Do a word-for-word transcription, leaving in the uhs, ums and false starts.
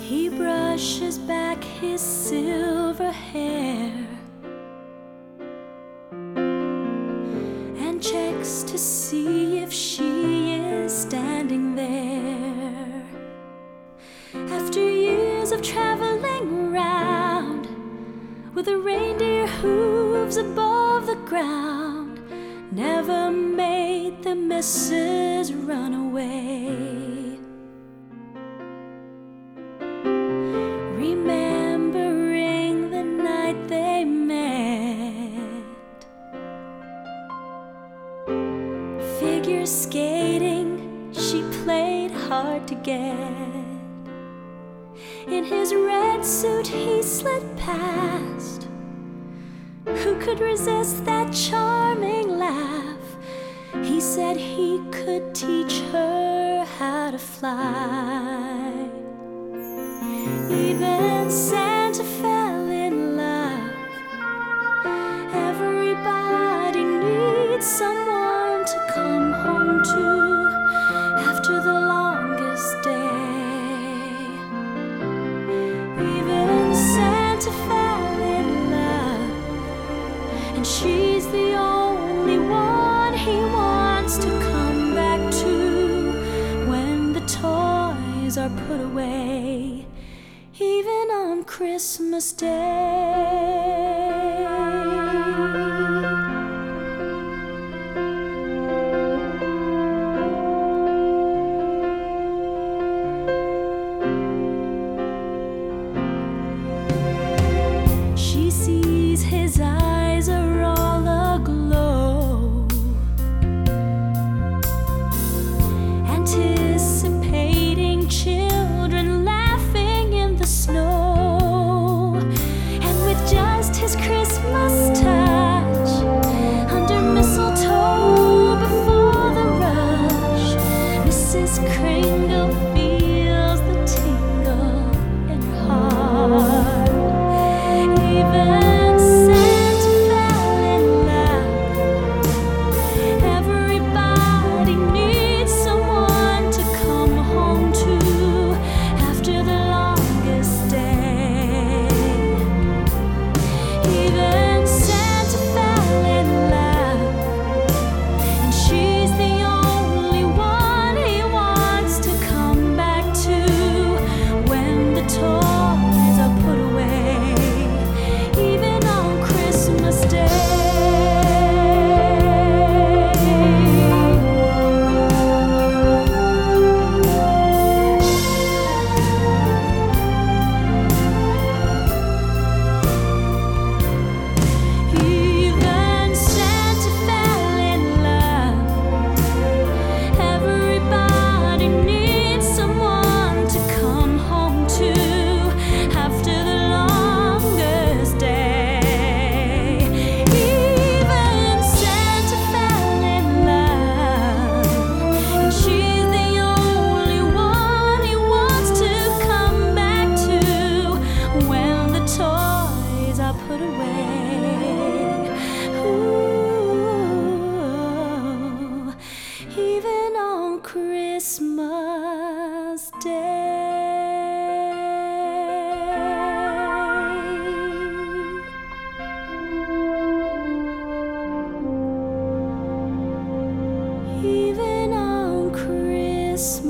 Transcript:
He brushes back his silver hair and checks to see if she is standing there. After years of traveling around with the reindeer hooves above the ground, never made the missus run away. Remembering the night they met, figure skating she played hard to get. In his red suit he slid past. Who could resist that charming laugh? He said he could teach her how to fly. Even Santa fell in love. Everybody needs someone to come home to after the longest day. Even Santa fell in love, and she's the only one he wants to come back to when the toys are put away, even on Christmas Day. She sees his eyes are all aglow, anticipating children laughing in the snow. And with just his Christmas touch, under mistletoe before the rush, Missus Kringle feels the tingle in her heart. Even Santa fell in love. Everybody needs someone to come home to after the longest day. Even Santa fell in love, and she's the only one he wants to come back to when the toys are put away, even on Christmas Day. Even Santa fell in love. Everybody needs someone to come home to after the longest day. Even Santa fell in love, and she's the only one he wants to come back to when the toys are put away. Ooh, even on Christmas Day. Even on Christmas